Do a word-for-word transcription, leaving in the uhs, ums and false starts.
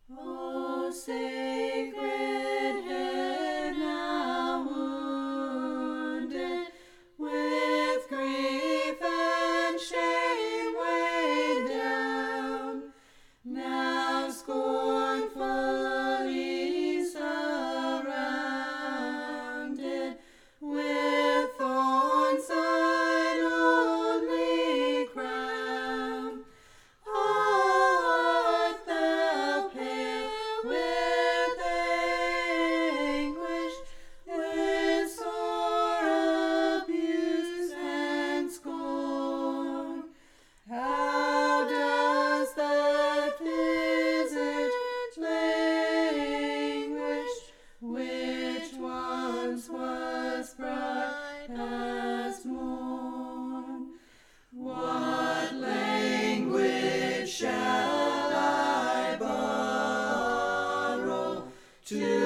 O sacred head now wounded, with grief and shame weighed down, now scornfully surrounded, with thorns thine only crown. Art thou pale with anguish, with sore abuse and scorn? How does that visage languish, which once was bright as morn? What language shall I borrow to